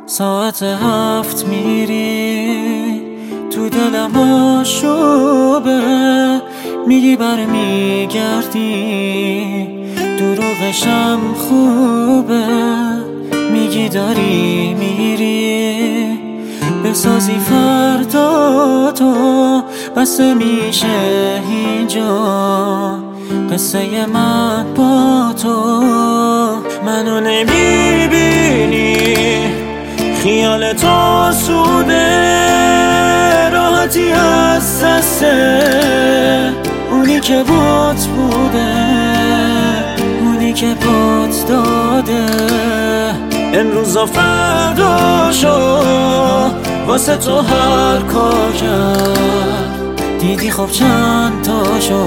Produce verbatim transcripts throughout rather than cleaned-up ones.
ساعت هفت میری تو دلم آشوبه، میگی برمیگردی دروغشم خوبه، میگی داری میری بسازی فردا تو، بسته میشه اینجا قصه من با تو. منو نمیبینی خیال تو سوده، راحتی از دسته اونی که بات بوده، اونی که بات داده. امروز و فردا شو واسه تو هر کار کرد، دیدی خب چند تا شو.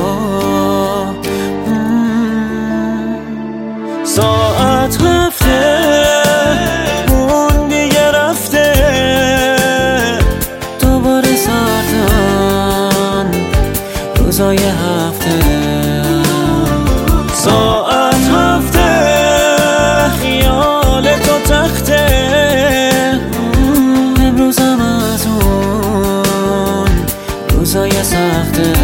ساعت هفته اون دیگه رفته، دوباره سردن روزای هفته. ساعت هفته خیال تو تخته، امروزم از اون روزای سخته.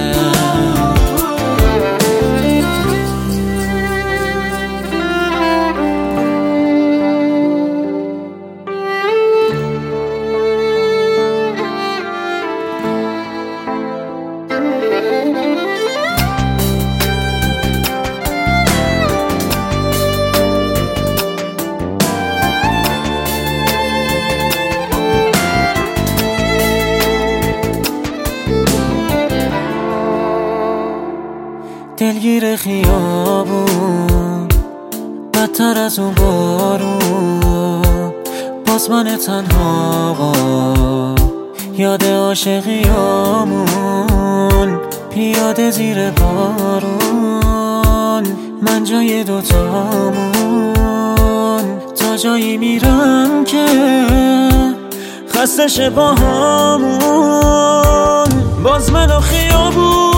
دلگیر خیابون بدتر از اون بارون، باز من تنها یاد عاشقیامون، پیاده زیر بارون من جای دوتامون. تا جایی میرم که خسته شه با همون، باز من و خیابون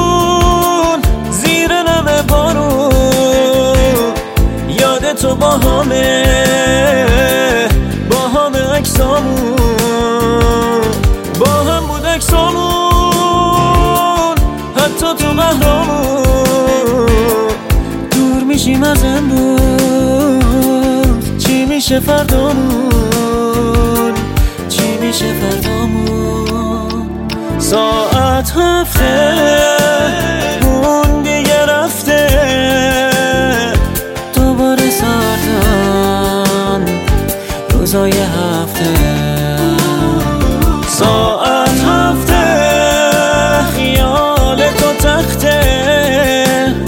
زیر نم بارون. یاد تو با همه با همه عکسامون، با هم بود عکسامون حتی تو قهرامون. دور میشیم از امروز، چی میشه فردامون، چی میشه فردامون. ساعت هفته اون دیگه رفته، دوباره سردن روزای هفته. ساعت هفته خیال تو تخته،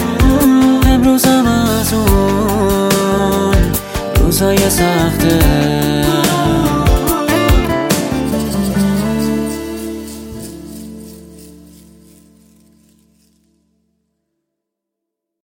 امروزم از اون روزای سخته.